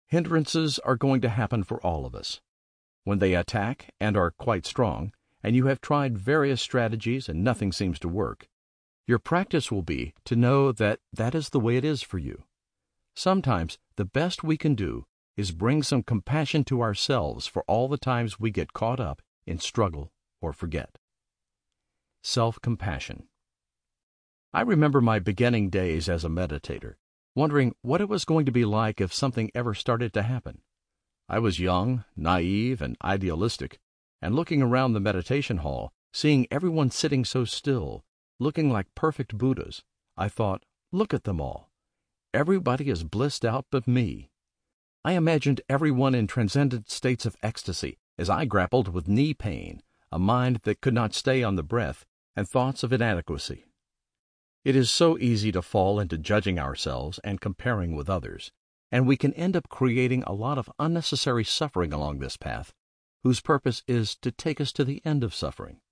Hindrances are going to happen for all of us. When they attack and are quite strong, and you have tried various strategies and nothing seems to work, your practice will be to know that that is the way it is for you. Sometimes the best we can do is bring some compassion to ourselves for all the times we get caught up in struggle or forget. Self-compassion. I remember my beginning days as a meditator, wondering what it was going to be like if something ever started to happen. I was young, naive, and idealistic, and looking around the meditation hall, seeing everyone sitting so still, looking like perfect Buddhas, I thought, look at them all. Everybody is blissed out but me. I imagined everyone in transcendent states of ecstasy as I grappled with knee pain, a mind that could not stay on the breath, and thoughts of inadequacy. It is so easy to fall into judging ourselves and comparing with others, and we can end up creating a lot of unnecessary suffering along this path, whose purpose is to take us to the end of suffering.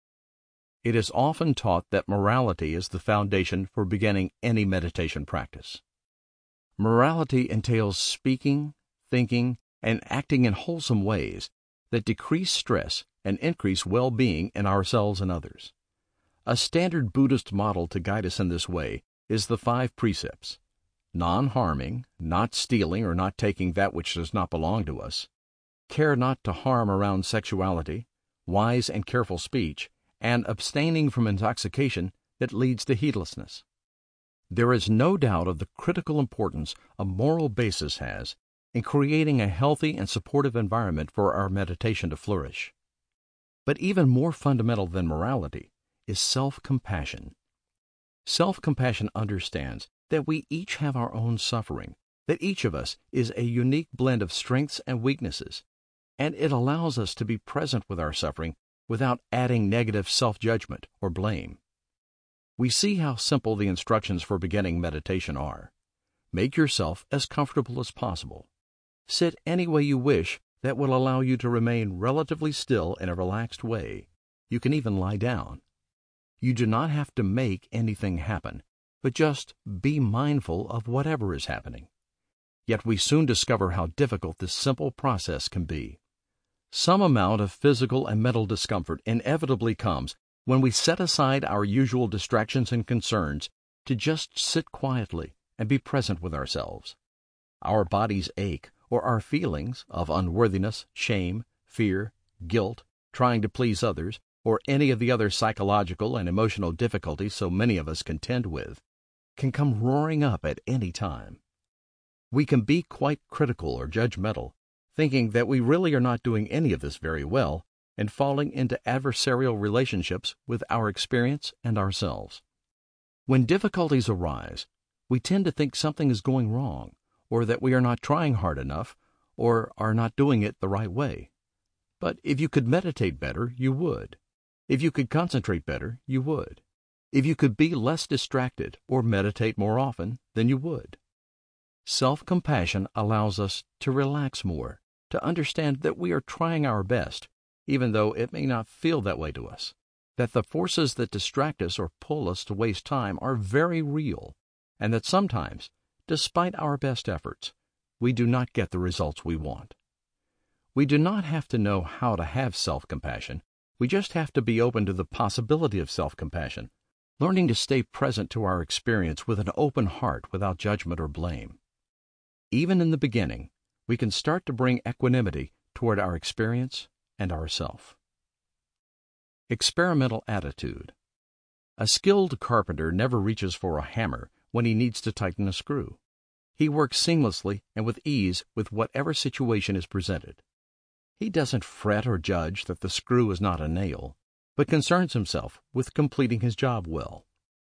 It is often taught that morality is the foundation for beginning any meditation practice. Morality entails speaking, thinking, and acting in wholesome ways that decrease stress and increase well-being in ourselves and others. A standard Buddhist model to guide us in this way is the 5 precepts: non-harming, not stealing or not taking that which does not belong to us, care not to harm around sexuality, wise and careful speech, and abstaining from intoxication that leads to heedlessness. There is no doubt of the critical importance a moral basis has in creating a healthy and supportive environment for our meditation to flourish. But even more fundamental than morality is self-compassion. Self-compassion understands that we each have our own suffering, that each of us is a unique blend of strengths and weaknesses, and it allows us to be present with our suffering without adding negative self-judgment or blame. We see how simple the instructions for beginning meditation are. Make yourself as comfortable as possible. Sit any way you wish that will allow you to remain relatively still in a relaxed way. You can even lie down. You do not have to make anything happen, but just be mindful of whatever is happening. Yet we soon discover how difficult this simple process can be. Some amount of physical and mental discomfort inevitably comes when we set aside our usual distractions and concerns to just sit quietly and be present with ourselves. Our bodies ache, or our feelings of unworthiness, shame, fear, guilt, trying to please others, or any of the other psychological and emotional difficulties so many of us contend with, can come roaring up at any time. We can be quite critical or judgmental, thinking that we really are not doing any of this very well, and falling into adversarial relationships with our experience and ourselves. When difficulties arise, we tend to think something is going wrong, or that we are not trying hard enough, or are not doing it the right way. But if you could meditate better, you would. If you could concentrate better, you would. If you could be less distracted or meditate more often, then you would. Self-compassion allows us to relax more, to understand that we are trying our best, even though it may not feel that way to us, that the forces that distract us or pull us to waste time are very real, and that sometimes, despite our best efforts, we do not get the results we want. We do not have to know how to have self-compassion. We just have to be open to the possibility of self-compassion, learning to stay present to our experience with an open heart without judgment or blame. Even in the beginning, we can start to bring equanimity toward our experience and ourself. Experimental attitude. A skilled carpenter never reaches for a hammer when he needs to tighten a screw. He works seamlessly and with ease with whatever situation is presented. He doesn't fret or judge that the screw is not a nail, but concerns himself with completing his job well.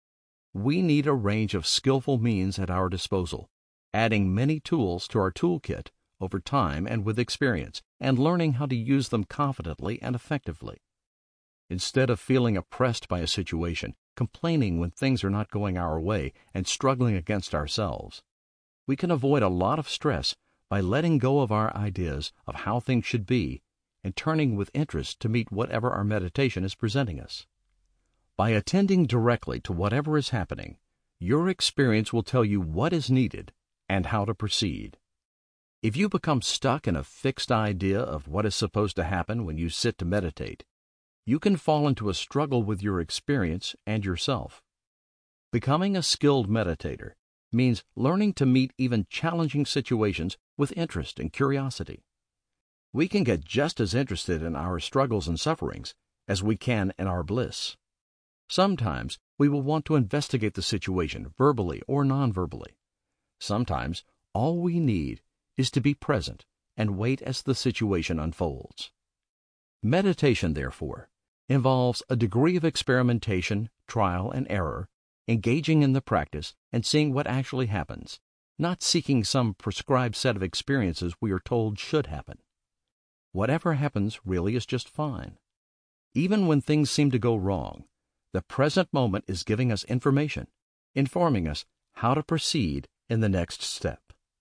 We need a range of skillful means at our disposal, adding many tools to our toolkit over time and with experience, and learning how to use them confidently and effectively. Instead of feeling oppressed by a situation, complaining when things are not going our way, and struggling against ourselves, we can avoid a lot of stress by letting go of our ideas of how things should be and turning with interest to meet whatever our meditation is presenting us. By attending directly to whatever is happening, your experience will tell you what is needed and how to proceed. If you become stuck in a fixed idea of what is supposed to happen when you sit to meditate, you can fall into a struggle with your experience and yourself. Becoming a skilled meditator means learning to meet even challenging situations with interest and curiosity. We can get just as interested in our struggles and sufferings as we can in our bliss. Sometimes we will want to investigate the situation verbally or non-verbally. Sometimes all we need is to be present and wait as the situation unfolds. Meditation, therefore, involves a degree of experimentation, trial and error, engaging in the practice and seeing what actually happens, not seeking some prescribed set of experiences we are told should happen. Whatever happens really is just fine. Even when things seem to go wrong, the present moment is giving us information, informing us how to proceed in the next step.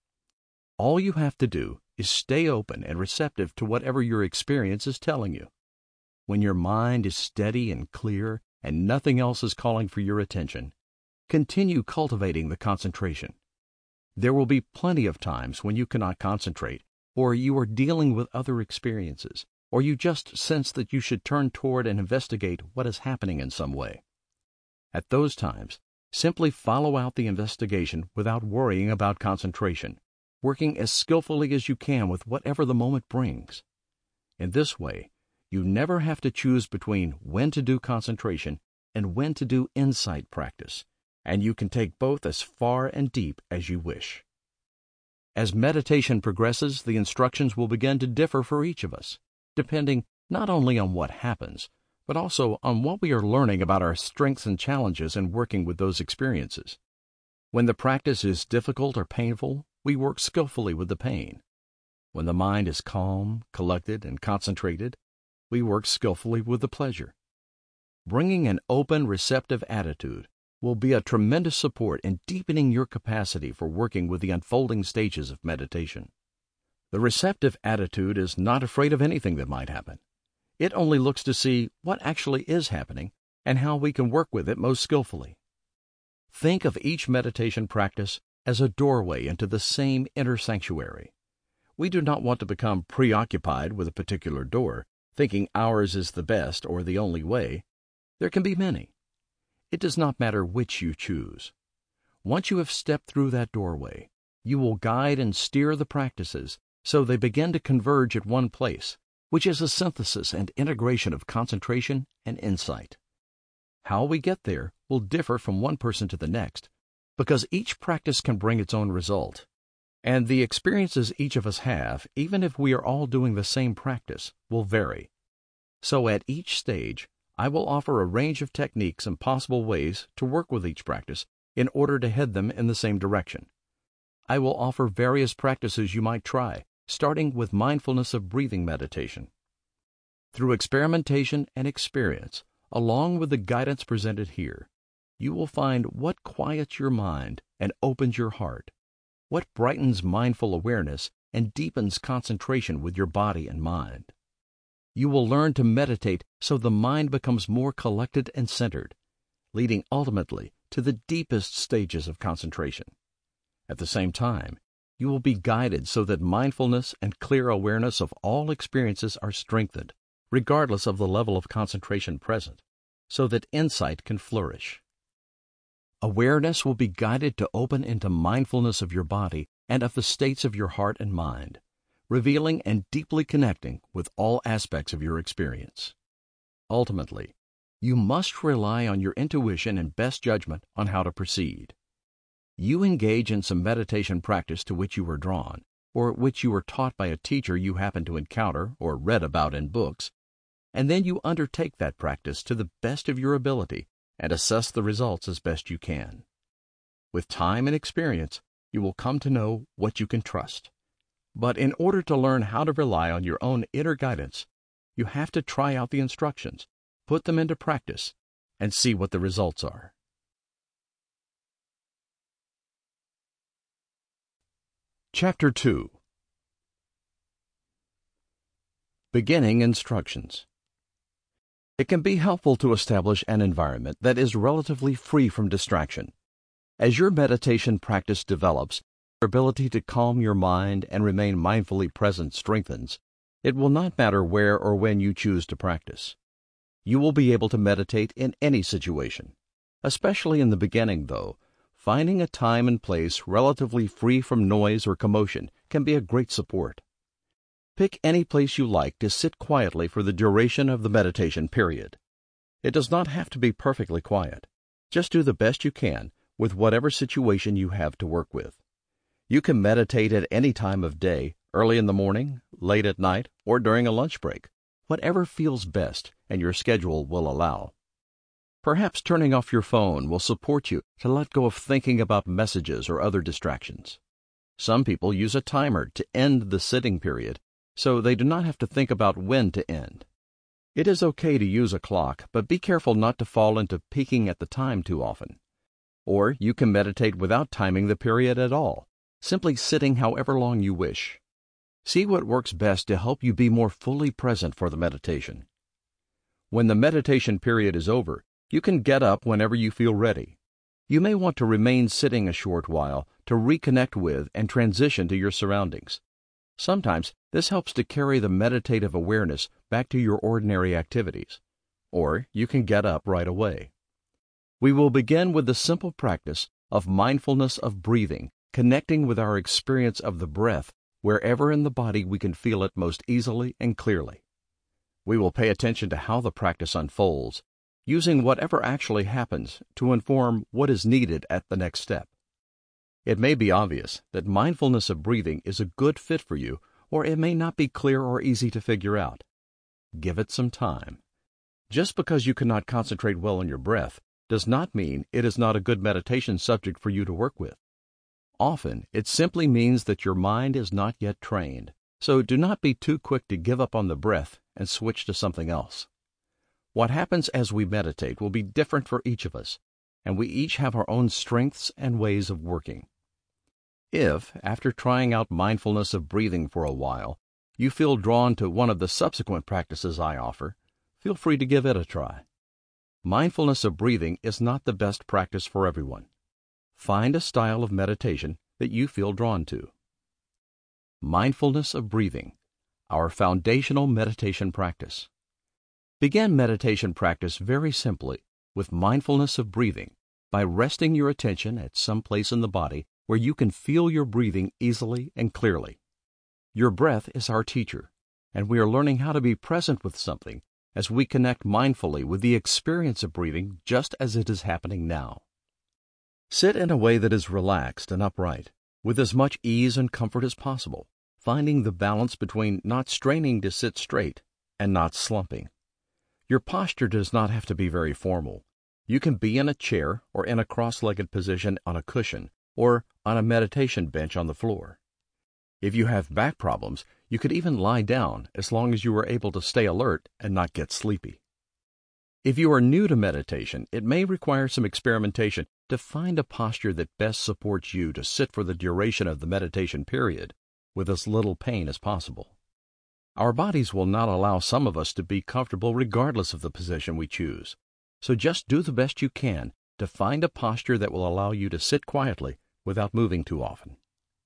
All you have to do is stay open and receptive to whatever your experience is telling you. When your mind is steady and clear and nothing else is calling for your attention, continue cultivating the concentration. There will be plenty of times when you cannot concentrate, or you are dealing with other experiences, or you just sense that you should turn toward and investigate what is happening in some way. At those times, simply follow out the investigation without worrying about concentration, working as skillfully as you can with whatever the moment brings. In this way, you never have to choose between when to do concentration and when to do insight practice, and you can take both as far and deep as you wish. As meditation progresses, the instructions will begin to differ for each of us, depending not only on what happens, but also on what we are learning about our strengths and challenges in working with those experiences. When the practice is difficult or painful, we work skillfully with the pain. When the mind is calm, collected, and concentrated, we work skillfully with the pleasure. Bringing an open, receptive attitude will be a tremendous support in deepening your capacity for working with the unfolding stages of meditation. The receptive attitude is not afraid of anything that might happen. It only looks to see what actually is happening and how we can work with it most skillfully. Think of each meditation practice as a doorway into the same inner sanctuary. We do not want to become preoccupied with a particular door, thinking ours is the best or the only way. There can be many. It does not matter which you choose. Once you have stepped through that doorway, you will guide and steer the practices so they begin to converge at one place, which is a synthesis and integration of concentration and insight. How we get there will differ from one person to the next, because each practice can bring its own result. And the experiences each of us have, even if we are all doing the same practice, will vary. So at each stage, I will offer a range of techniques and possible ways to work with each practice in order to head them in the same direction. I will offer various practices you might try, starting with mindfulness of breathing meditation. Through experimentation and experience, along with the guidance presented here, you will find what quiets your mind and opens your heart, what brightens mindful awareness and deepens concentration with your body and mind. You will learn to meditate so the mind becomes more collected and centered, leading ultimately to the deepest stages of concentration. At the same time, you will be guided so that mindfulness and clear awareness of all experiences are strengthened, regardless of the level of concentration present, so that insight can flourish. Awareness will be guided to open into mindfulness of your body and of the states of your heart and mind, revealing and deeply connecting with all aspects of your experience. Ultimately, you must rely on your intuition and best judgment on how to proceed. You engage in some meditation practice to which you are drawn, or which you were taught by a teacher you happen to encounter or read about in books, and then you undertake that practice to the best of your ability and assess the results as best you can. With time and experience, you will come to know what you can trust. But in order to learn how to rely on your own inner guidance, you have to try out the instructions, put them into practice, and see what the results are. Chapter 2. Beginning Instructions. It can be helpful to establish an environment that is relatively free from distraction. As your meditation practice develops, your ability to calm your mind and remain mindfully present strengthens, it will not matter where or when you choose to practice. You will be able to meditate in any situation. Especially in the beginning, though, finding a time and place relatively free from noise or commotion can be a great support. Pick any place you like to sit quietly for the duration of the meditation period. It does not have to be perfectly quiet. Just do the best you can with whatever situation you have to work with. You can meditate at any time of day, early in the morning, late at night, or during a lunch break, whatever feels best and your schedule will allow. Perhaps turning off your phone will support you to let go of thinking about messages or other distractions. Some people use a timer to end the sitting period, so they do not have to think about when to end. It is okay to use a clock, but be careful not to fall into peeking at the time too often. Or you can meditate without timing the period at all, simply sitting however long you wish. See what works best to help you be more fully present for the meditation. When the meditation period is over, you can get up whenever you feel ready. You may want to remain sitting a short while to reconnect with and transition to your surroundings. Sometimes this helps to carry the meditative awareness back to your ordinary activities. Or you can get up right away. We will begin with the simple practice of mindfulness of breathing, connecting with our experience of the breath wherever in the body we can feel it most easily and clearly. We will pay attention to how the practice unfolds, using whatever actually happens to inform what is needed at the next step. It may be obvious that mindfulness of breathing is a good fit for you, or it may not be clear or easy to figure out. Give it some time. Just because you cannot concentrate well on your breath does not mean it is not a good meditation subject for you to work with. Often, it simply means that your mind is not yet trained, so do not be too quick to give up on the breath and switch to something else. What happens as we meditate will be different for each of us, and we each have our own strengths and ways of working. If, after trying out mindfulness of breathing for a while, you feel drawn to one of the subsequent practices I offer, feel free to give it a try. Mindfulness of breathing is not the best practice for everyone. Find a style of meditation that you feel drawn to. Mindfulness of breathing, our foundational meditation practice. Begin meditation practice very simply with mindfulness of breathing by resting your attention at some place in the body where you can feel your breathing easily and clearly. Your breath is our teacher, and we are learning how to be present with something as we connect mindfully with the experience of breathing just as it is happening now. Sit in a way that is relaxed and upright, with as much ease and comfort as possible, finding the balance between not straining to sit straight and not slumping. Your posture does not have to be very formal. You can be in a chair or in a cross-legged position on a cushion or on a meditation bench on the floor. If you have back problems, you could even lie down as long as you are able to stay alert and not get sleepy. If you are new to meditation, it may require some experimentation to find a posture that best supports you to sit for the duration of the meditation period with as little pain as possible. Our bodies will not allow some of us to be comfortable regardless of the position we choose, so just do the best you can to find a posture that will allow you to sit quietly without moving too often.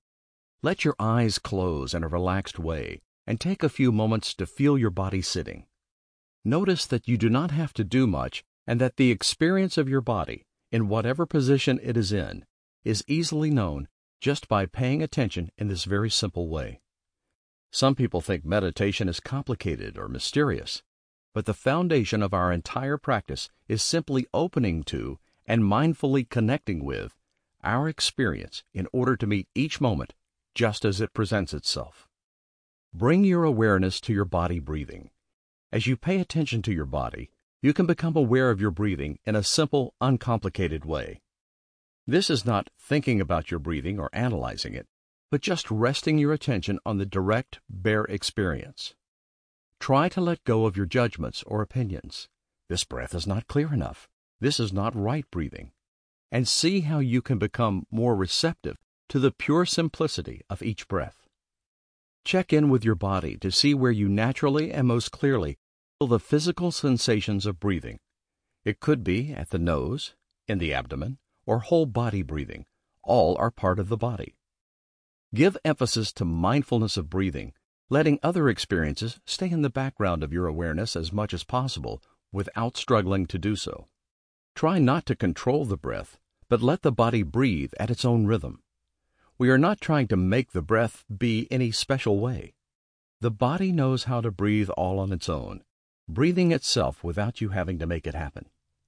Let your eyes close in a relaxed way and take a few moments to feel your body sitting. Notice that you do not have to do much and that the experience of your body, in whatever position it is easily known just by paying attention in this very simple way. Some people think meditation is complicated or mysterious, but the foundation of our entire practice is simply opening to and mindfully connecting with our experience in order to meet each moment just as it presents itself. Bring your awareness to your body breathing. As you pay attention to your body, you can become aware of your breathing in a simple, uncomplicated way. This is not thinking about your breathing or analyzing it, but just resting your attention on the direct, bare experience. Try to let go of your judgments or opinions. This breath is not clear enough. This is not right breathing. And see how you can become more receptive to the pure simplicity of each breath. Check in with your body to see where you naturally and most clearly feel the physical sensations of breathing. It could be at the nose, in the abdomen, or whole body breathing. All are part of the body. Give emphasis to mindfulness of breathing, letting other experiences stay in the background of your awareness as much as possible without struggling to do so. Try not to control the breath, but let the body breathe at its own rhythm. We are not trying to make the breath be any special way. The body knows how to breathe all on its own, breathing itself without you having to make it happen.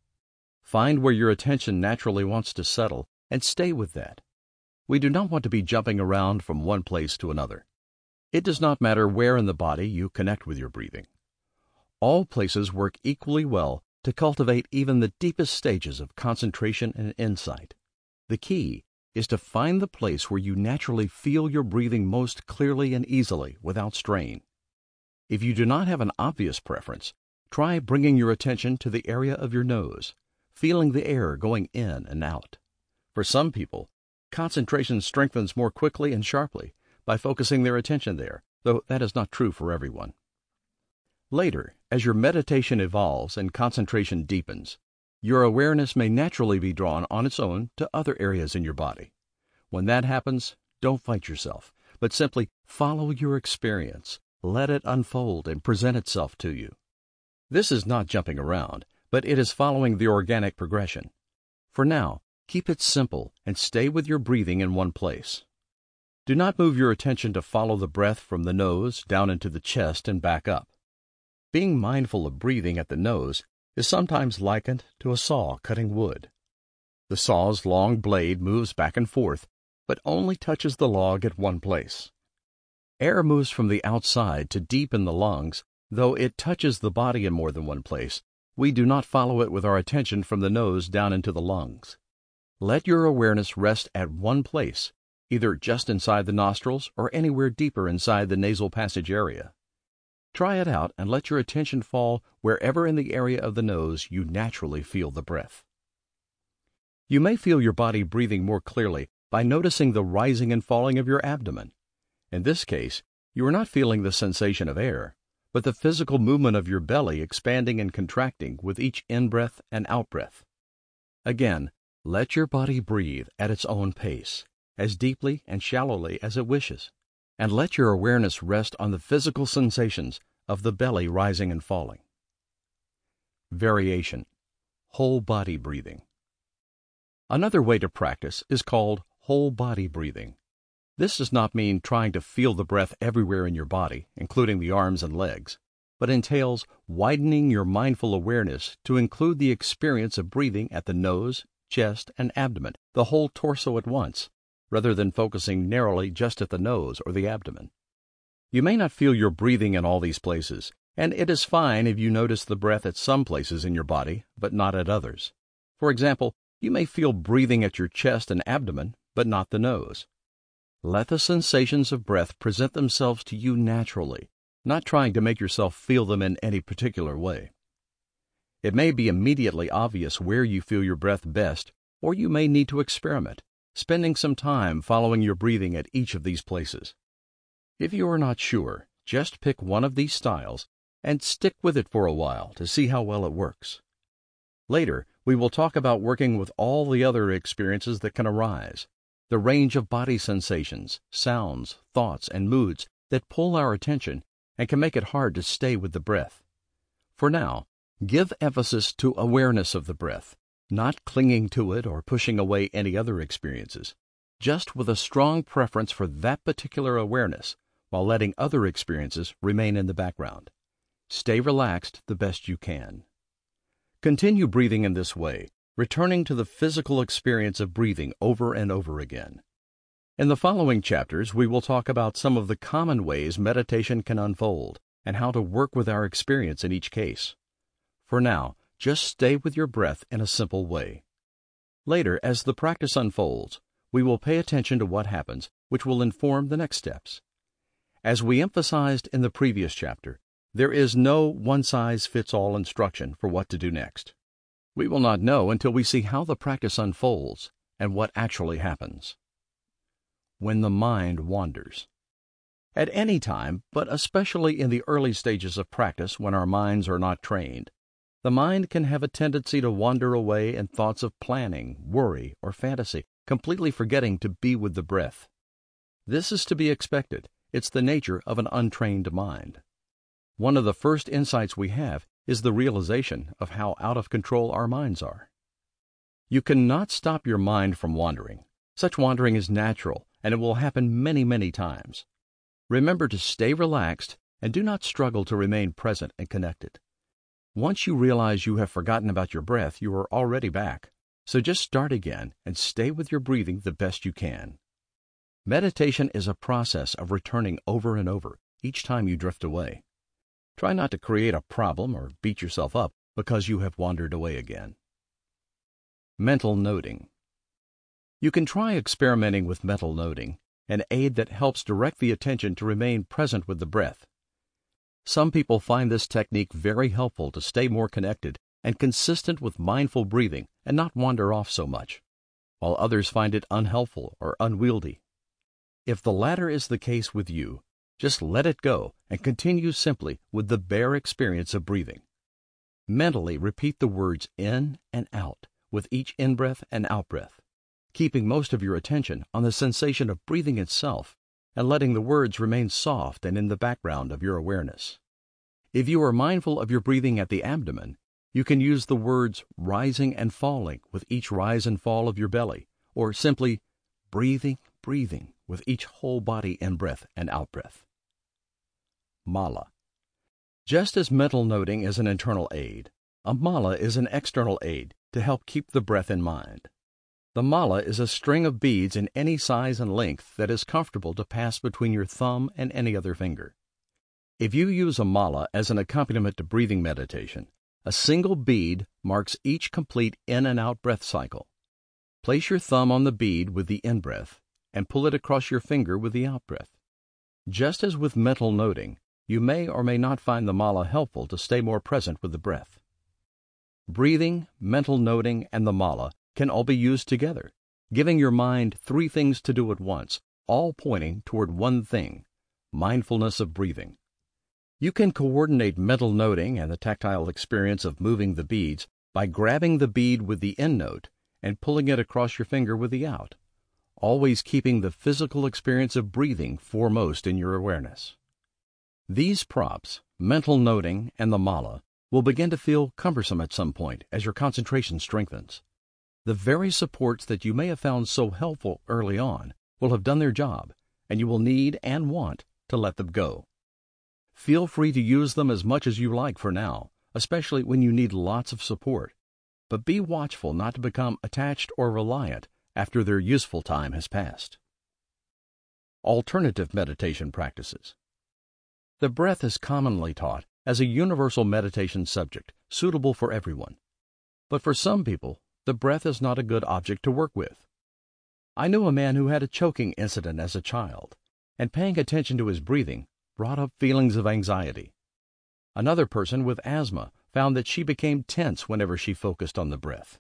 Find where your attention naturally wants to settle and stay with that. We do not want to be jumping around from one place to another. It does not matter where in the body you connect with your breathing. All places work equally well to cultivate even the deepest stages of concentration and insight. The key is to find the place where you naturally feel your breathing most clearly and easily without strain. If you do not have an obvious preference, try bringing your attention to the area of your nose, feeling the air going in and out. For some people, concentration strengthens more quickly and sharply by focusing their attention there, though that is not true for everyone. Later, as your meditation evolves and concentration deepens, your awareness may naturally be drawn on its own to other areas in your body. When that happens, don't fight yourself, but simply follow your experience, let it unfold and present itself to you. This is not jumping around, but it is following the organic progression. For now, keep it simple and stay with your breathing in one place. Do not move your attention to follow the breath from the nose down into the chest and back up. Being mindful of breathing at the nose is sometimes likened to a saw cutting wood. The saw's long blade moves back and forth, but only touches the log at one place. Air moves from the outside to deep in the lungs, though it touches the body in more than one place. We do not follow it with our attention from the nose down into the lungs. Let your awareness rest at one place, either just inside the nostrils or anywhere deeper inside the nasal passage area. Try it out and let your attention fall wherever in the area of the nose you naturally feel the breath. You may feel your body breathing more clearly by noticing the rising and falling of your abdomen. In this case, you are not feeling the sensation of air, but the physical movement of your belly expanding and contracting with each in-breath and out-breath. Again, let your body breathe at its own pace, as deeply and shallowly as it wishes, and let your awareness rest on the physical sensations of the belly rising and falling. Variation, whole body breathing. Another way to practice is called whole body breathing. This does not mean trying to feel the breath everywhere in your body, including the arms and legs, but entails widening your mindful awareness to include the experience of breathing at the nose, chest, and abdomen, the whole torso at once, rather than focusing narrowly just at the nose or the abdomen. You may not feel your breathing in all these places, and it is fine if you notice the breath at some places in your body, but not at others. For example, you may feel breathing at your chest and abdomen, but not the nose. Let the sensations of breath present themselves to you naturally, not trying to make yourself feel them in any particular way. It may be immediately obvious where you feel your breath best, or you may need to experiment, spending some time following your breathing at each of these places. If you are not sure, just pick one of these styles and stick with it for a while to see how well it works. Later, we will talk about working with all the other experiences that can arise, the range of body sensations, sounds, thoughts, and moods that pull our attention and can make it hard to stay with the breath. For now, give emphasis to awareness of the breath, not clinging to it or pushing away any other experiences, just with a strong preference for that particular awareness while letting other experiences remain in the background. Stay relaxed the best you can. Continue breathing in this way, returning to the physical experience of breathing over and over again. In the following chapters, we will talk about some of the common ways meditation can unfold and how to work with our experience in each case. For now, just stay with your breath in a simple way. Later, as the practice unfolds, we will pay attention to what happens, which will inform the next steps. As we emphasized in the previous chapter, there is no one-size-fits-all instruction for what to do next. We will not know until we see how the practice unfolds and what actually happens. When the mind wanders. At any time, but especially in the early stages of practice when our minds are not trained, the mind can have a tendency to wander away in thoughts of planning, worry, or fantasy, completely forgetting to be with the breath. This is to be expected. It's the nature of an untrained mind. One of the first insights we have is the realization of how out of control our minds are. You cannot stop your mind from wandering. Such wandering is natural, and it will happen many, many times. Remember to stay relaxed and do not struggle to remain present and connected. Once you realize you have forgotten about your breath, you are already back. So just start again and stay with your breathing the best you can. Meditation is a process of returning over and over each time you drift away. Try not to create a problem or beat yourself up because you have wandered away again. Mental noting. You can try experimenting with mental noting, an aid that helps direct the attention to remain present with the breath. Some people find this technique very helpful to stay more connected and consistent with mindful breathing and not wander off so much, while others find it unhelpful or unwieldy. If the latter is the case with you, just let it go and continue simply with the bare experience of breathing. Mentally repeat the words in and out with each in-breath and out-breath, keeping most of your attention on the sensation of breathing itself and letting the words remain soft and in the background of your awareness. If you are mindful of your breathing at the abdomen, you can use the words rising and falling with each rise and fall of your belly, or simply breathing, breathing with each whole body in-breath and out-breath. Mala. Just as mental noting is an internal aid, a mala is an external aid to help keep the breath in mind. The mala is a string of beads in any size and length that is comfortable to pass between your thumb and any other finger. If you use a mala as an accompaniment to breathing meditation, a single bead marks each complete in and out breath cycle. Place your thumb on the bead with the in-breath and pull it across your finger with the out-breath. Just as with mental noting, you may or may not find the mala helpful to stay more present with the breath. Breathing, mental noting, and the mala can all be used together, giving your mind three things to do at once, all pointing toward one thing: mindfulness of breathing. You can coordinate mental noting and the tactile experience of moving the beads by grabbing the bead with the in note and pulling it across your finger with the out, always keeping the physical experience of breathing foremost in your awareness. These props, mental noting and the mala, will begin to feel cumbersome at some point as your concentration strengthens. The very supports that you may have found so helpful early on will have done their job, and you will need and want to let them go. Feel free to use them as much as you like for now, especially when you need lots of support, but be watchful not to become attached or reliant after their useful time has passed. Alternative meditation practices. The breath is commonly taught as a universal meditation subject, suitable for everyone. But for some people, the breath is not a good object to work with. I knew a man who had a choking incident as a child, and paying attention to his breathing brought up feelings of anxiety. Another person with asthma found that she became tense whenever she focused on the breath.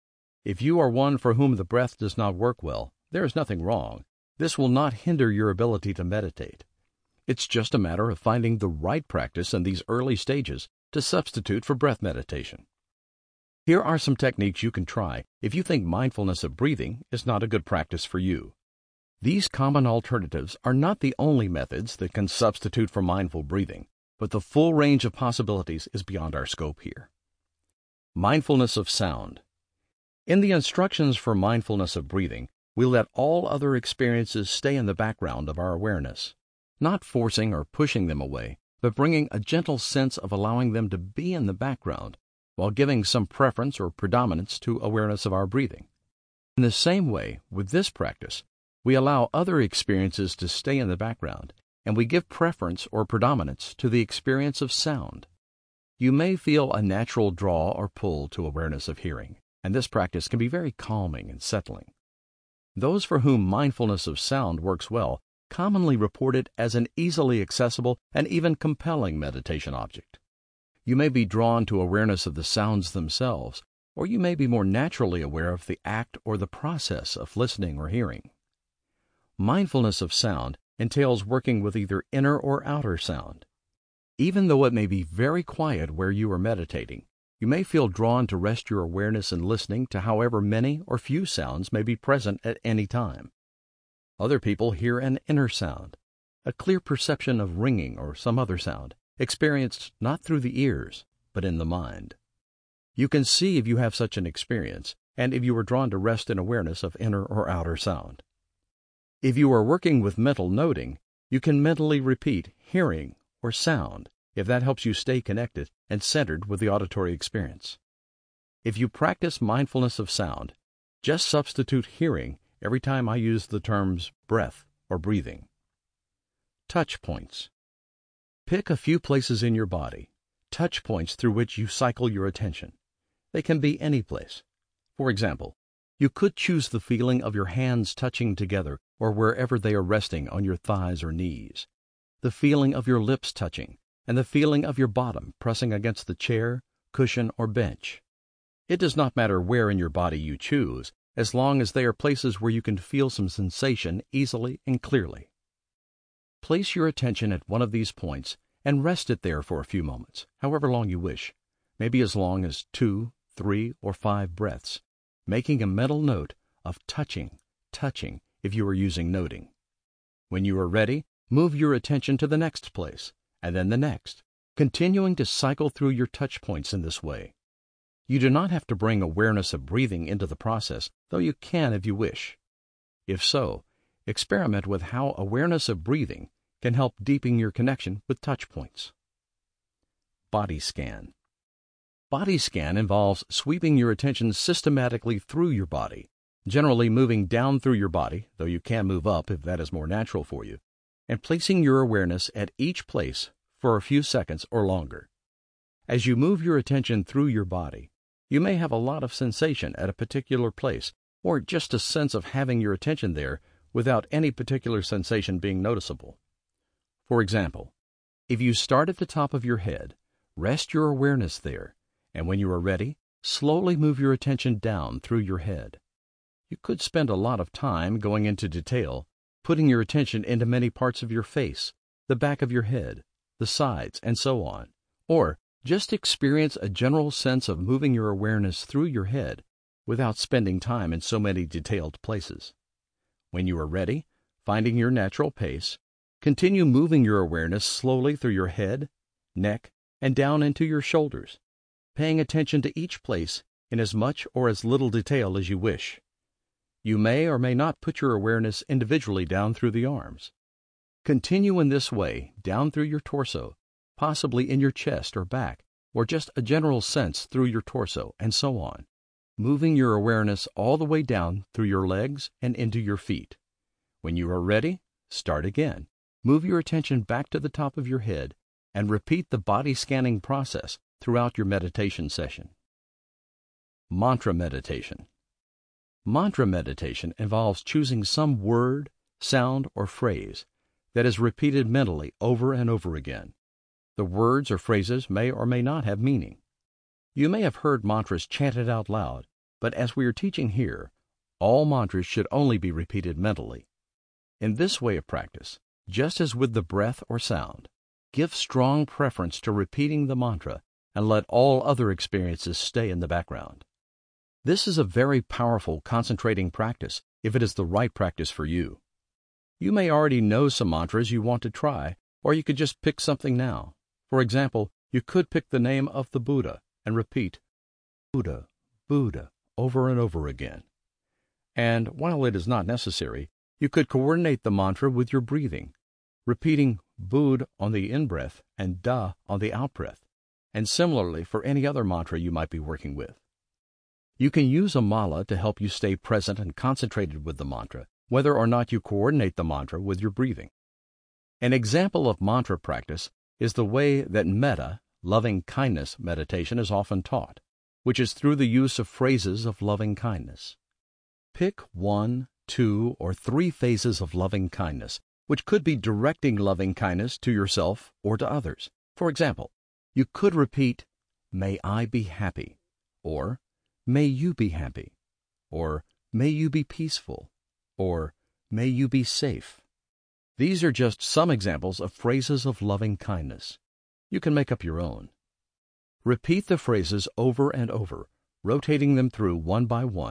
If you are one for whom the breath does not work well, there is nothing wrong. This will not hinder your ability to meditate. It's just a matter of finding the right practice in these early stages to substitute for breath meditation. Here are some techniques you can try if you think mindfulness of breathing is not a good practice for you. These common alternatives are not the only methods that can substitute for mindful breathing, but the full range of possibilities is beyond our scope here. Mindfulness of sound. In the instructions for mindfulness of breathing, we let all other experiences stay in the background of our awareness, not forcing or pushing them away, but bringing a gentle sense of allowing them to be in the background, while giving some preference or predominance to awareness of our breathing. In the same way, with this practice, we allow other experiences to stay in the background, and we give preference or predominance to the experience of sound. You may feel a natural draw or pull to awareness of hearing, and this practice can be very calming and settling. Those for whom mindfulness of sound works well commonly report it as an easily accessible and even compelling meditation object. You may be drawn to awareness of the sounds themselves, or you may be more naturally aware of the act or the process of listening or hearing. Mindfulness of sound entails working with either inner or outer sound. Even though it may be very quiet where you are meditating, you may feel drawn to rest your awareness in listening to however many or few sounds may be present at any time. Other people hear an inner sound, a clear perception of ringing or some other sound, experienced not through the ears, but in the mind. You can see if you have such an experience, and if you are drawn to rest in awareness of inner or outer sound. If you are working with mental noting, you can mentally repeat hearing or sound if that helps you stay connected and centered with the auditory experience. If you practice mindfulness of sound, just substitute hearing every time I use the terms breath or breathing. Touch points. Pick a few places in your body, touch points through which you cycle your attention. They can be any place. For example, you could choose the feeling of your hands touching together or wherever they are resting on your thighs or knees, the feeling of your lips touching, and the feeling of your bottom pressing against the chair, cushion, or bench. It does not matter where in your body you choose, as long as they are places where you can feel some sensation easily and clearly. Place your attention at one of these points and rest it there for a few moments, however long you wish, maybe as long as 2, 3, or 5 breaths, making a mental note of touching if you are using noting. When you are ready, move your attention to the next place, and then the next, continuing to cycle through your touch points in this way. You do not have to bring awareness of breathing into the process, though you can if you wish. If so, experiment with how awareness of breathing can help deepen your connection with touch points. Body scan. Body scan involves sweeping your attention systematically through your body, generally moving down through your body, though you can move up if that is more natural for you, and placing your awareness at each place for a few seconds or longer. As you move your attention through your body, you may have a lot of sensation at a particular place, or just a sense of having your attention there without any particular sensation being noticeable. For example, if you start at the top of your head, rest your awareness there, and when you are ready, slowly move your attention down through your head. You could spend a lot of time going into detail, putting your attention into many parts of your face, the back of your head, the sides, and so on, or just experience a general sense of moving your awareness through your head without spending time in so many detailed places. When you are ready, finding your natural pace, continue moving your awareness slowly through your head, neck, and down into your shoulders, paying attention to each place in as much or as little detail as you wish. You may or may not put your awareness individually down through the arms. Continue in this way down through your torso, possibly in your chest or back, or just a general sense through your torso, and so on, moving your awareness all the way down through your legs and into your feet. When you are ready, start again. Move your attention back to the top of your head and repeat the body scanning process throughout your meditation session. Mantra meditation. Mantra meditation involves choosing some word, sound, or phrase that is repeated mentally over and over again. The words or phrases may or may not have meaning. You may have heard mantras chanted out loud, but as we are teaching here, all mantras should only be repeated mentally. In this way of practice, just as with the breath or sound, give strong preference to repeating the mantra and let all other experiences stay in the background. This is a very powerful concentrating practice if it is the right practice for you. You may already know some mantras you want to try, or you could just pick something now. For example, you could pick the name of the Buddha and repeat Buddha, Buddha over and over again. And while it is not necessary, you could coordinate the mantra with your breathing, repeating Bud on the in-breath and Da on the out-breath, and similarly for any other mantra you might be working with. You can use a mala to help you stay present and concentrated with the mantra, whether or not you coordinate the mantra with your breathing. An example of mantra practice is the way that metta, loving-kindness meditation is often taught, which is through the use of phrases of loving-kindness. Pick 1, 2, or 3 phases of loving-kindness, which could be directing loving-kindness to yourself or to others. For example, you could repeat, "May I be happy," or "May you be happy," or "May you be peaceful," or "May you be safe." These are just some examples of phrases of loving kindness. You can make up your own. Repeat the phrases over and over, rotating them through one by one,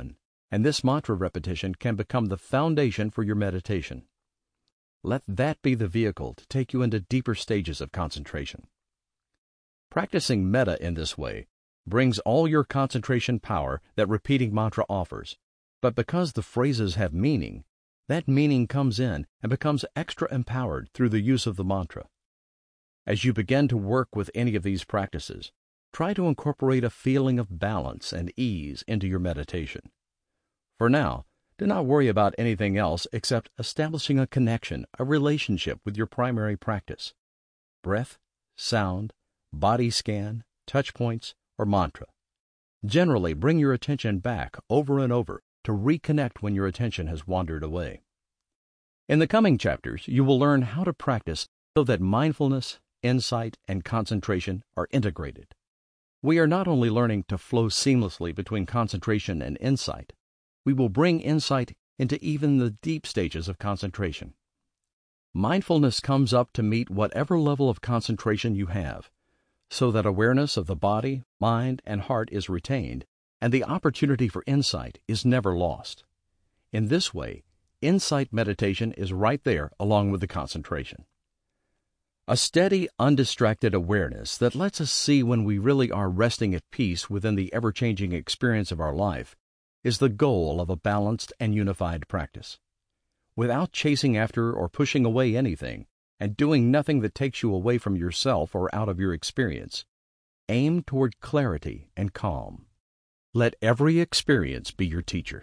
and this mantra repetition can become the foundation for your meditation. Let that be the vehicle to take you into deeper stages of concentration. Practicing metta in this way brings all your concentration power that repeating mantra offers, but because the phrases have meaning, that meaning comes in and becomes extra empowered through the use of the mantra. As you begin to work with any of these practices, try to incorporate a feeling of balance and ease into your meditation. For now, do not worry about anything else except establishing a connection, a relationship with your primary practice: breath, sound, body scan, touch points, or mantra. Generally, bring your attention back over and over to reconnect when your attention has wandered away. In the coming chapters, you will learn how to practice so that mindfulness, insight, and concentration are integrated. We are not only learning to flow seamlessly between concentration and insight, we will bring insight into even the deep stages of concentration. Mindfulness comes up to meet whatever level of concentration you have, so that awareness of the body, mind, and heart is retained, and the opportunity for insight is never lost. In this way, insight meditation is right there along with the concentration. A steady, undistracted awareness that lets us see when we really are resting at peace within the ever-changing experience of our life is the goal of a balanced and unified practice. Without chasing after or pushing away anything, and doing nothing that takes you away from yourself or out of your experience, aim toward clarity and calm. Let every experience be your teacher.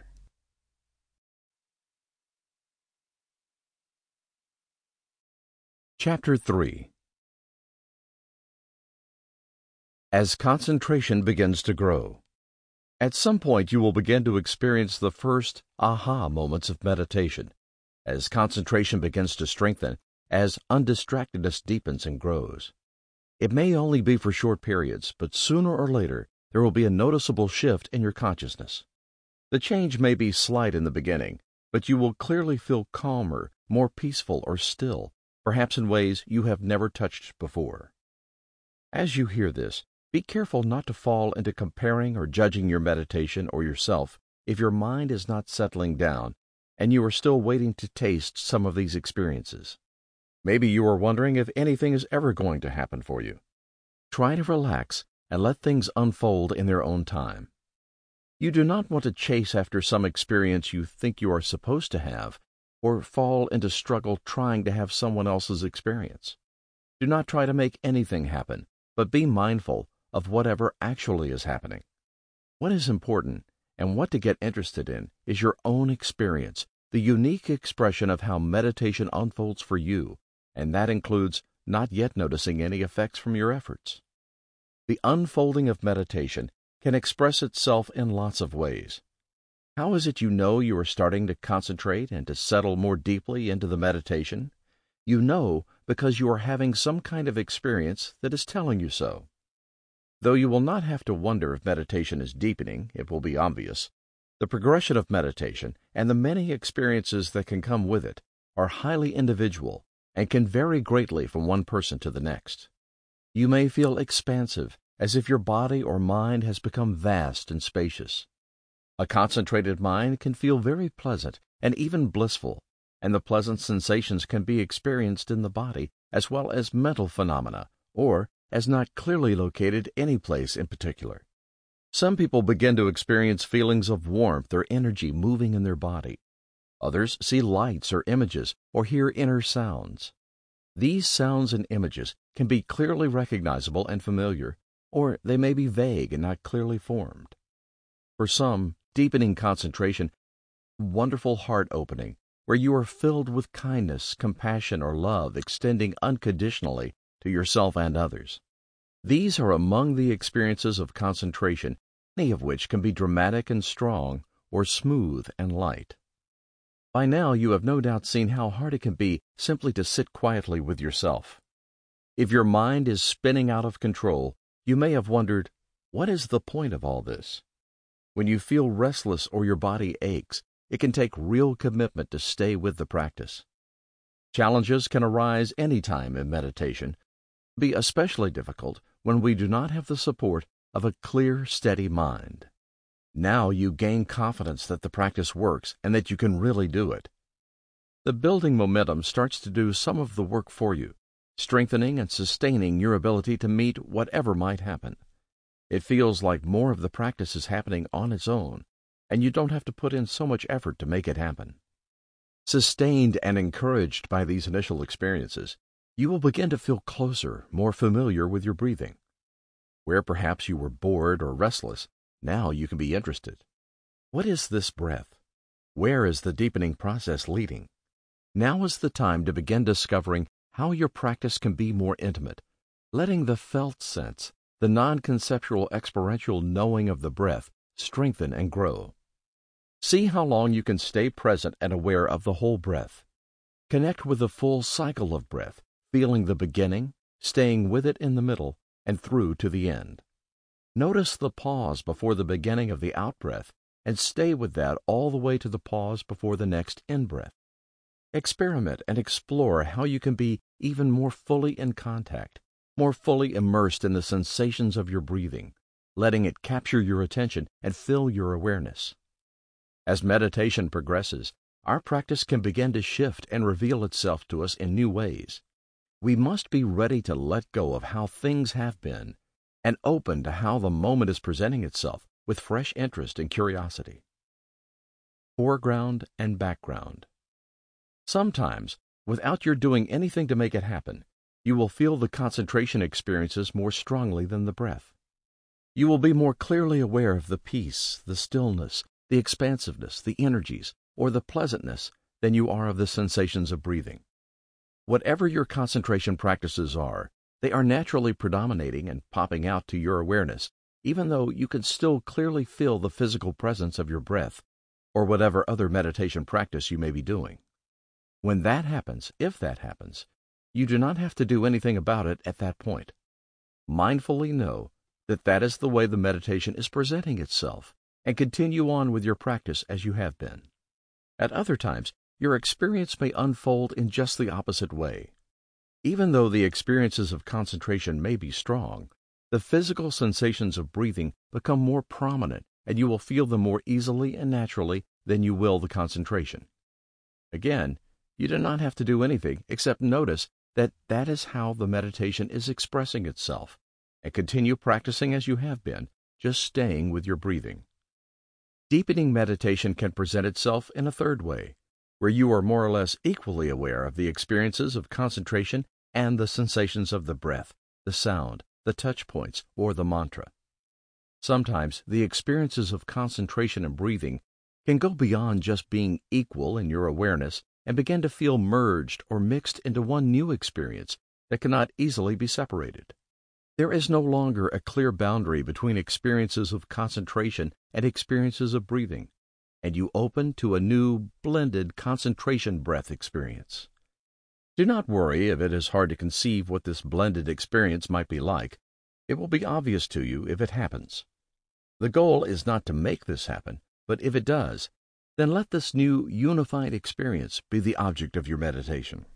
Chapter 3. As concentration begins to grow, at some point you will begin to experience the first aha moments of meditation, as concentration begins to strengthen, as undistractedness deepens and grows. It may only be for short periods, but sooner or later there will be a noticeable shift in your consciousness. The change may be slight in the beginning, but you will clearly feel calmer, more peaceful or still, perhaps in ways you have never touched before. As you hear this, be careful not to fall into comparing or judging your meditation or yourself if your mind is not settling down and you are still waiting to taste some of these experiences. Maybe you are wondering if anything is ever going to happen for you. Try to relax and let things unfold in their own time. You do not want to chase after some experience you think you are supposed to have, or fall into struggle trying to have someone else's experience. Do not try to make anything happen, but be mindful of whatever actually is happening. What is important and what to get interested in is your own experience, the unique expression of how meditation unfolds for you, and that includes not yet noticing any effects from your efforts. The unfolding of meditation can express itself in lots of ways. How is it you know you are starting to concentrate and to settle more deeply into the meditation? You know because you are having some kind of experience that is telling you so. Though you will not have to wonder if meditation is deepening, it will be obvious. The progression of meditation and the many experiences that can come with it are highly individual and can vary greatly from one person to the next. You may feel expansive, as if your body or mind has become vast and spacious. A concentrated mind can feel very pleasant and even blissful, and the pleasant sensations can be experienced in the body as well as mental phenomena, or as not clearly located any place in particular. Some people begin to experience feelings of warmth or energy moving in their body. Others see lights or images or hear inner sounds. These sounds and images can be clearly recognizable and familiar, or they may be vague and not clearly formed. For some, deepening concentration, wonderful heart opening, where you are filled with kindness, compassion, or love extending unconditionally to yourself and others. These are among the experiences of concentration, any of which can be dramatic and strong, or smooth and light. By now you have no doubt seen how hard it can be simply to sit quietly with yourself. If your mind is spinning out of control, you may have wondered, what is the point of all this? When you feel restless or your body aches, it can take real commitment to stay with the practice. Challenges can arise any time in meditation, be especially difficult when we do not have the support of a clear, steady mind. Now you gain confidence that the practice works and that you can really do it. The building momentum starts to do some of the work for you, strengthening and sustaining your ability to meet whatever might happen. It feels like more of the practice is happening on its own, and you don't have to put in so much effort to make it happen. Sustained and encouraged by these initial experiences, you will begin to feel closer, more familiar with your breathing. Where perhaps you were bored or restless, now you can be interested. What is this breath? Where is the deepening process leading? Now is the time to begin discovering how your practice can be more intimate, letting the felt sense, the non-conceptual experiential knowing of the breath, strengthen and grow. See how long you can stay present and aware of the whole breath. Connect with the full cycle of breath, feeling the beginning, staying with it in the middle, and through to the end. Notice the pause before the beginning of the out-breath, and stay with that all the way to the pause before the next in-breath. Experiment and explore how you can be even more fully in contact, more fully immersed in the sensations of your breathing, letting it capture your attention and fill your awareness. As meditation progresses, our practice can begin to shift and reveal itself to us in new ways. We must be ready to let go of how things have been and open to how the moment is presenting itself with fresh interest and curiosity. Foreground and background. Sometimes, without your doing anything to make it happen, you will feel the concentration experiences more strongly than the breath. You will be more clearly aware of the peace, the stillness, the expansiveness, the energies, or the pleasantness than you are of the sensations of breathing. Whatever your concentration practices are, they are naturally predominating and popping out to your awareness, even though you can still clearly feel the physical presence of your breath or whatever other meditation practice you may be doing. When that happens, if that happens, you do not have to do anything about it at that point. Mindfully know that that is the way the meditation is presenting itself, and continue on with your practice as you have been. At other times, your experience may unfold in just the opposite way. Even though the experiences of concentration may be strong, the physical sensations of breathing become more prominent, and you will feel them more easily and naturally than you will the concentration. Again, you do not have to do anything except notice that that is how the meditation is expressing itself, and continue practicing as you have been, just staying with your breathing. Deepening meditation can present itself in a third way, where you are more or less equally aware of the experiences of concentration and the sensations of the breath, the sound, the touch points, or the mantra. Sometimes the experiences of concentration and breathing can go beyond just being equal in your awareness and begin to feel merged or mixed into one new experience that cannot easily be separated. There is no longer a clear boundary between experiences of concentration and experiences of breathing, and you open to a new, blended concentration breath experience. Do not worry if it is hard to conceive what this blended experience might be like. It will be obvious to you if it happens. The goal is not to make this happen, but if it does, then let this new unified experience be the object of your meditation.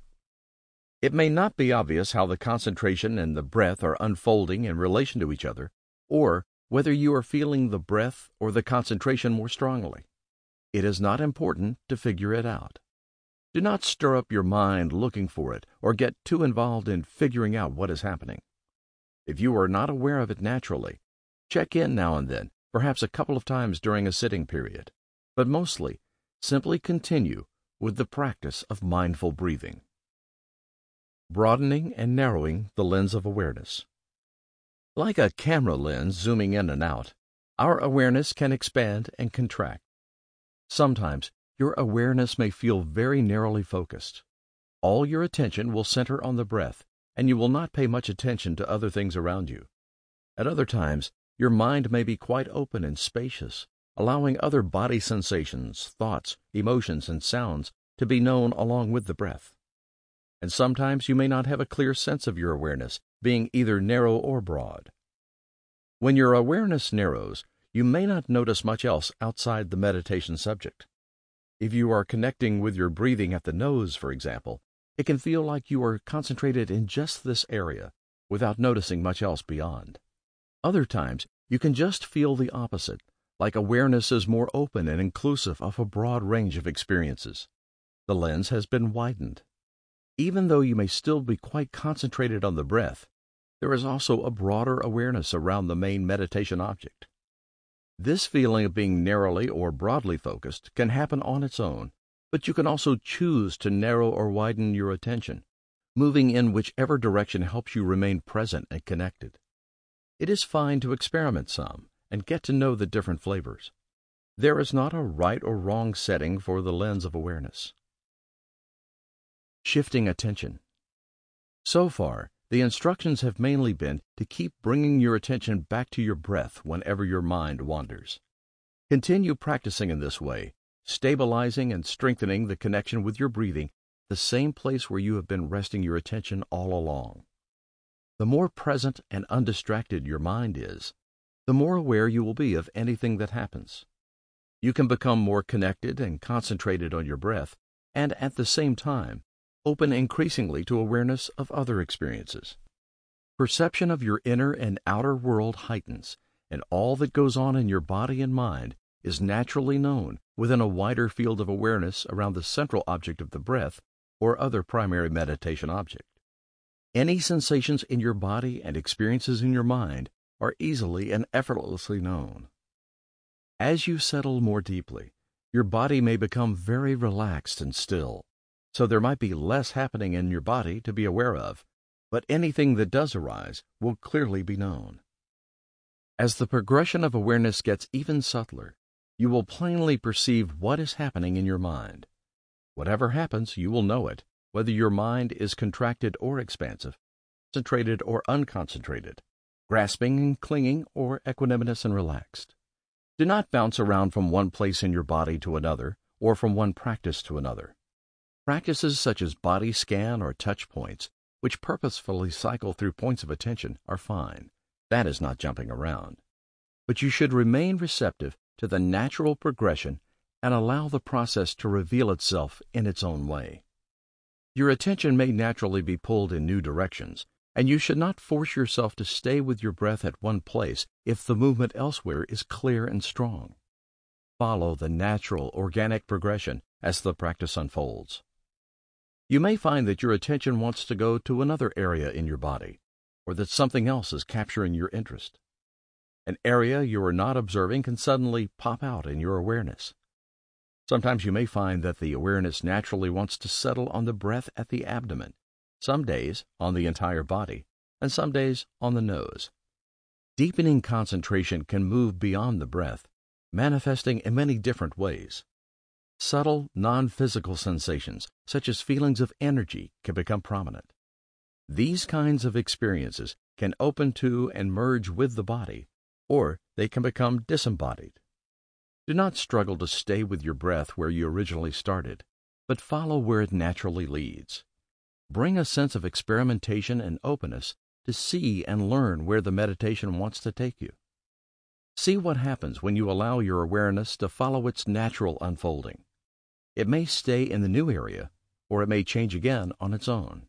It may not be obvious how the concentration and the breath are unfolding in relation to each other, or whether you are feeling the breath or the concentration more strongly. It is not important to figure it out. Do not stir up your mind looking for it or get too involved in figuring out what is happening. If you are not aware of it naturally, check in now and then, perhaps a couple of times during a sitting period, but mostly simply continue with the practice of mindful breathing. Broadening and narrowing the lens of awareness. Like a camera lens zooming in and out, our awareness can expand and contract. Sometimes your awareness may feel very narrowly focused. All your attention will center on the breath, and you will not pay much attention to other things around you. At other times, your mind may be quite open and spacious, allowing other body sensations, thoughts, emotions, and sounds to be known along with the breath. And sometimes you may not have a clear sense of your awareness, being either narrow or broad. When your awareness narrows, you may not notice much else outside the meditation subject. If you are connecting with your breathing at the nose, for example, it can feel like you are concentrated in just this area without noticing much else beyond. Other times, you can just feel the opposite, Like awareness is more open and inclusive of a broad range of experiences. The lens has been widened. Even though you may still be quite concentrated on the breath, there is also a broader awareness around the main meditation object. This feeling of being narrowly or broadly focused can happen on its own, but you can also choose to narrow or widen your attention, moving in whichever direction helps you remain present and connected. It is fine to experiment some and get to know the different flavors. There is not a right or wrong setting for the lens of awareness. Shifting attention. So far, the instructions have mainly been to keep bringing your attention back to your breath whenever your mind wanders. Continue practicing in this way, stabilizing and strengthening the connection with your breathing, the same place where you have been resting your attention all along. The more present and undistracted your mind is, the more aware you will be of anything that happens. You can become more connected and concentrated on your breath, and at the same time, open increasingly to awareness of other experiences. Perception of your inner and outer world heightens, and all that goes on in your body and mind is naturally known within a wider field of awareness around the central object of the breath or other primary meditation object. Any sensations in your body and experiences in your mind are easily and effortlessly known. As you settle more deeply, your body may become very relaxed and still, so there might be less happening in your body to be aware of, but anything that does arise will clearly be known. As the progression of awareness gets even subtler, you will plainly perceive what is happening in your mind. Whatever happens, you will know it, whether your mind is contracted or expansive, concentrated or unconcentrated, grasping and clinging or equanimous and relaxed. Do not bounce around from one place in your body to another or from one practice to another. Practices such as body scan or touch points, which purposefully cycle through points of attention, are fine. That is not jumping around. But you should remain receptive to the natural progression and allow the process to reveal itself in its own way. Your attention may naturally be pulled in new directions, and you should not force yourself to stay with your breath at one place if the movement elsewhere is clear and strong. Follow the natural, organic progression as the practice unfolds. You may find that your attention wants to go to another area in your body, or that something else is capturing your interest. An area you are not observing can suddenly pop out in your awareness. Sometimes you may find that the awareness naturally wants to settle on the breath at the abdomen, some days on the entire body, and some days on the nose. Deepening concentration can move beyond the breath, manifesting in many different ways. Subtle, non-physical sensations, such as feelings of energy, can become prominent. These kinds of experiences can open to and merge with the body, or they can become disembodied. Do not struggle to stay with your breath where you originally started, but follow where it naturally leads. Bring a sense of experimentation and openness to see and learn where the meditation wants to take you. See what happens when you allow your awareness to follow its natural unfolding. It may stay in the new area, or it may change again on its own.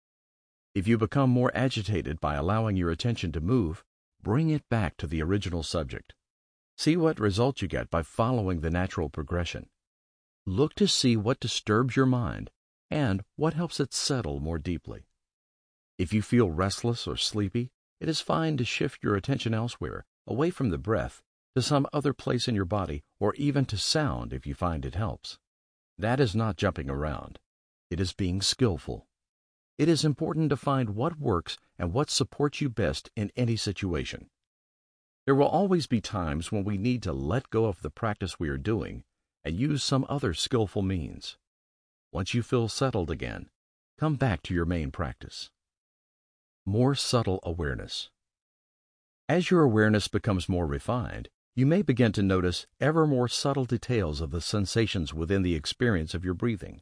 If you become more agitated by allowing your attention to move, bring it back to the original subject. See what results you get by following the natural progression. Look to see what disturbs your mind and what helps it settle more deeply. If you feel restless or sleepy, it is fine to shift your attention elsewhere, away from the breath, to some other place in your body, or even to sound if you find it helps. That is not jumping around. It is being skillful. It is important to find what works and what supports you best in any situation. There will always be times when we need to let go of the practice we are doing and use some other skillful means. Once you feel settled again, come back to your main practice. More subtle awareness. As your awareness becomes more refined, you may begin to notice ever more subtle details of the sensations within the experience of your breathing.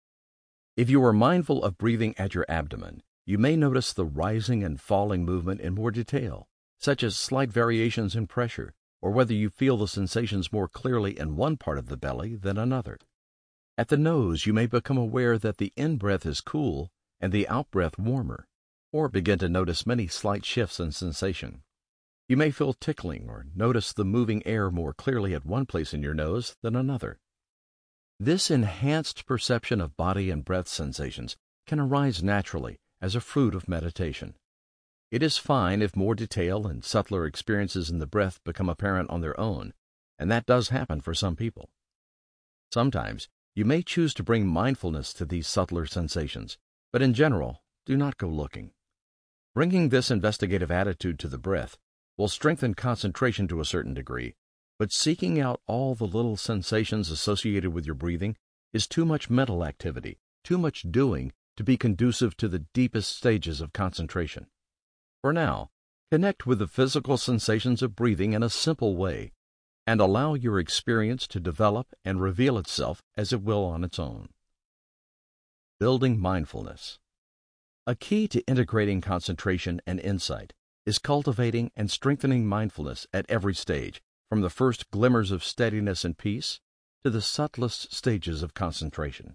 If you are mindful of breathing at your abdomen, you may notice the rising and falling movement in more detail, such as slight variations in pressure, or whether you feel the sensations more clearly in one part of the belly than another. At the nose, you may become aware that the in-breath is cool and the out-breath warmer, or begin to notice many slight shifts in sensation. You may feel tickling or notice the moving air more clearly at one place in your nose than another. This enhanced perception of body and breath sensations can arise naturally as a fruit of meditation. It is fine if more detail and subtler experiences in the breath become apparent on their own, and that does happen for some people. Sometimes you may choose to bring mindfulness to these subtler sensations, but in general, do not go looking. Bringing this investigative attitude to the breath will strengthen concentration to a certain degree, but seeking out all the little sensations associated with your breathing is too much mental activity, too much doing to be conducive to the deepest stages of concentration. For now, connect with the physical sensations of breathing in a simple way, and allow your experience to develop and reveal itself as it will on its own. Building mindfulness. A key to integrating concentration and insight is cultivating and strengthening mindfulness at every stage, from the first glimmers of steadiness and peace to the subtlest stages of concentration.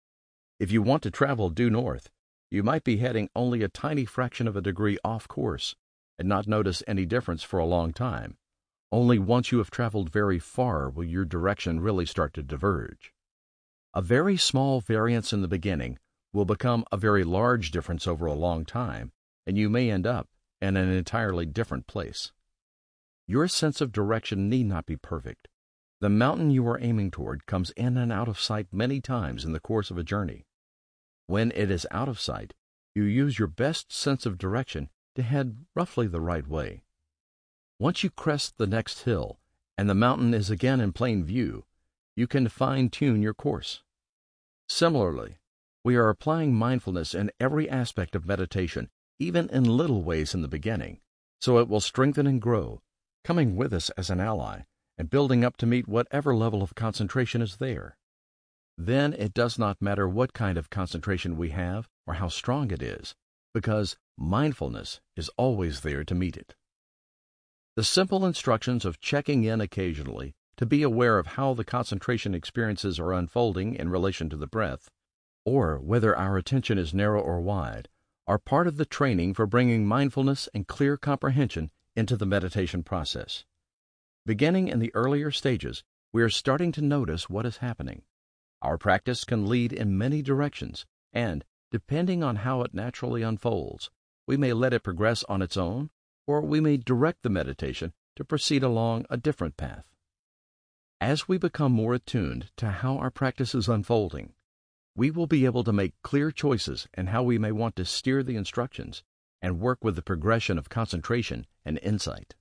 If you want to travel due north, you might be heading only a tiny fraction of a degree off course and not notice any difference for a long time. Only once you have traveled very far will your direction really start to diverge. A very small variance in the beginning will become a very large difference over a long time, and you may end up in an entirely different place. Your sense of direction need not be perfect. The mountain you are aiming toward comes in and out of sight many times in the course of a journey. When it is out of sight, you use your best sense of direction to head roughly the right way. Once you crest the next hill and the mountain is again in plain view, you can fine-tune your course. Similarly, we are applying mindfulness in every aspect of meditation, even in little ways in the beginning, so it will strengthen and grow, coming with us as an ally and building up to meet whatever level of concentration is there. Then it does not matter what kind of concentration we have or how strong it is, because mindfulness is always there to meet it. The simple instructions of checking in occasionally to be aware of how the concentration experiences are unfolding in relation to the breath, or whether our attention is narrow or wide, are part of the training for bringing mindfulness and clear comprehension into the meditation process. Beginning in the earlier stages, we are starting to notice what is happening. Our practice can lead in many directions, and, depending on how it naturally unfolds, we may let it progress on its own, or we may direct the meditation to proceed along a different path. As we become more attuned to how our practice is unfolding, we will be able to make clear choices in how we may want to steer the instructions and work with the progression of concentration and insight.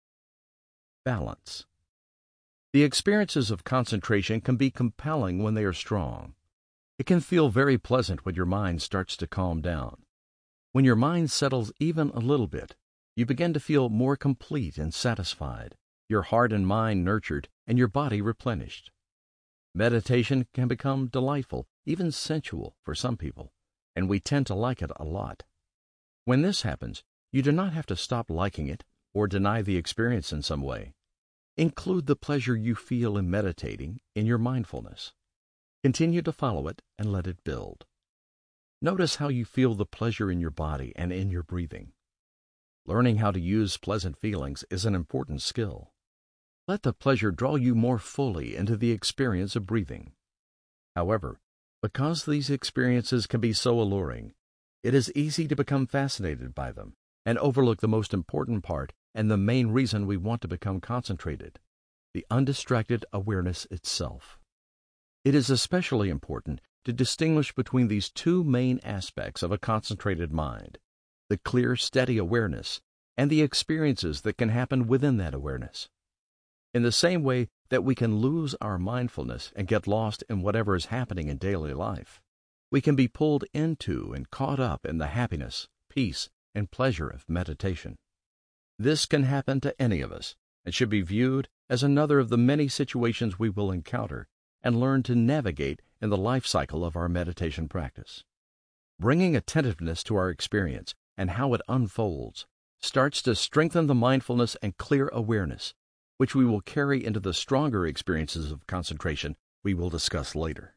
Balance. The experiences of concentration can be compelling when they are strong. It can feel very pleasant when your mind starts to calm down. When your mind settles even a little bit, you begin to feel more complete and satisfied, your heart and mind nurtured, and your body replenished. Meditation can become delightful, even sensual for some people, and we tend to like it a lot. When this happens, you do not have to stop liking it or deny the experience in some way. Include the pleasure you feel in meditating in your mindfulness. Continue to follow it and let it build. Notice how you feel the pleasure in your body and in your breathing. Learning how to use pleasant feelings is an important skill. Let the pleasure draw you more fully into the experience of breathing. However, because these experiences can be so alluring, it is easy to become fascinated by them and overlook the most important part and the main reason we want to become concentrated, the undistracted awareness itself. It is especially important to distinguish between these two main aspects of a concentrated mind, the clear, steady awareness and the experiences that can happen within that awareness. In the same way that we can lose our mindfulness and get lost in whatever is happening in daily life, we can be pulled into and caught up in the happiness, peace, and pleasure of meditation. This can happen to any of us and should be viewed as another of the many situations we will encounter and learn to navigate in the life cycle of our meditation practice. Bringing attentiveness to our experience and how it unfolds starts to strengthen the mindfulness and clear awareness, which we will carry into the stronger experiences of concentration we will discuss later.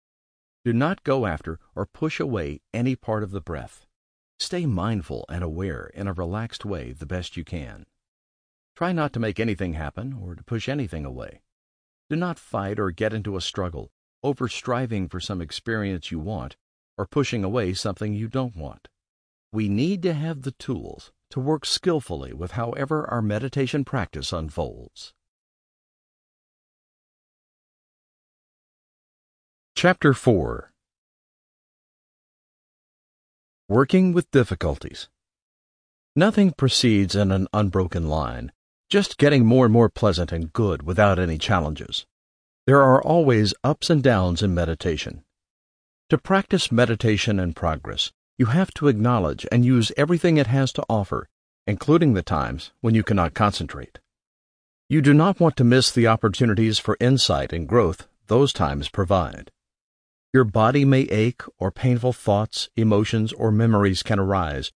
Do not go after or push away any part of the breath. Stay mindful and aware in a relaxed way the best you can. Try not to make anything happen or to push anything away. Do not fight or get into a struggle, over-striving for some experience you want or pushing away something you don't want. We need to have the tools to work skillfully with however our meditation practice unfolds. Chapter 4. Working with Difficulties. Nothing proceeds in an unbroken line, just getting more and more pleasant and good without any challenges. There are always ups and downs in meditation. To practice meditation and progress, you have to acknowledge and use everything it has to offer, including the times when you cannot concentrate. You do not want to miss the opportunities for insight and growth those times provide. Your body may ache, or painful thoughts, emotions, or memories can arise,